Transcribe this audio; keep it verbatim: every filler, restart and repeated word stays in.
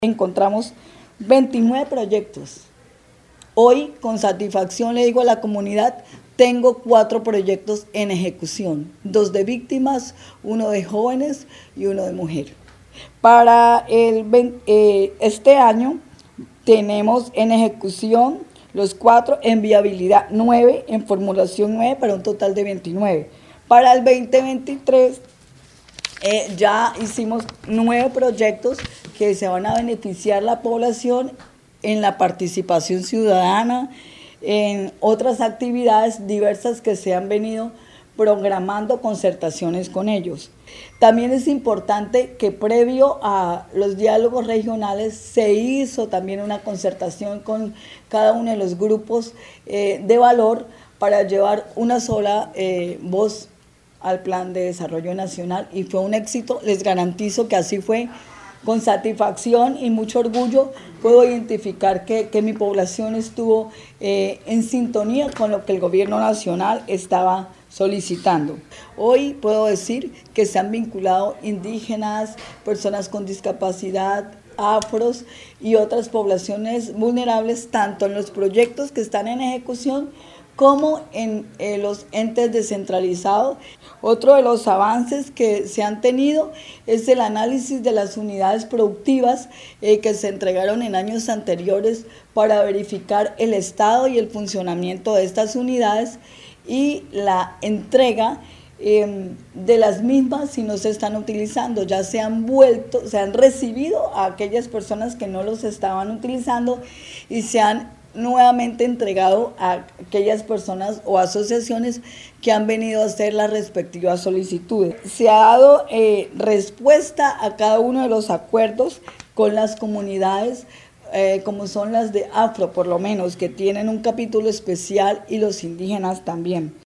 Encontramos veintinueve proyectos. Hoy, con satisfacción, le digo a la comunidad, tengo cuatro proyectos en ejecución, dos de víctimas, uno de jóvenes y uno de mujeres. Para el, eh, este año tenemos en ejecución los cuatro, en viabilidad nueve, en formulación nueve, para un total de veintinueve. Para el veinte veintitrés eh, ya hicimos nueve proyectos que se van a beneficiar la población en la participación ciudadana, en otras actividades diversas que se han venido programando concertaciones con ellos. También es importante que previo a los diálogos regionales se hizo también una concertación con cada uno de los grupos eh, de valor para llevar una sola eh, voz al Plan de Desarrollo Nacional, y fue un éxito. Les garantizo que así fue. Con satisfacción y mucho orgullo puedo identificar que, que mi población estuvo eh, en sintonía con lo que el gobierno nacional estaba solicitando. Hoy puedo decir que se han vinculado indígenas, personas con discapacidad, afros y otras poblaciones vulnerables, tanto en los proyectos que están en ejecución como en eh, los entes descentralizados. Otro de los avances que se han tenido es el análisis de las unidades productivas eh, que se entregaron en años anteriores para verificar el estado y el funcionamiento de estas unidades y la entrega eh, de las mismas si no se están utilizando. Ya se han vuelto, se han recibido a aquellas personas que no los estaban utilizando y se han nuevamente entregado a aquellas personas o asociaciones que han venido a hacer las respectivas solicitudes. Se ha dado eh, respuesta a cada uno de los acuerdos con las comunidades, eh, como son las de Afro, por lo menos, que tienen un capítulo especial, y los indígenas también.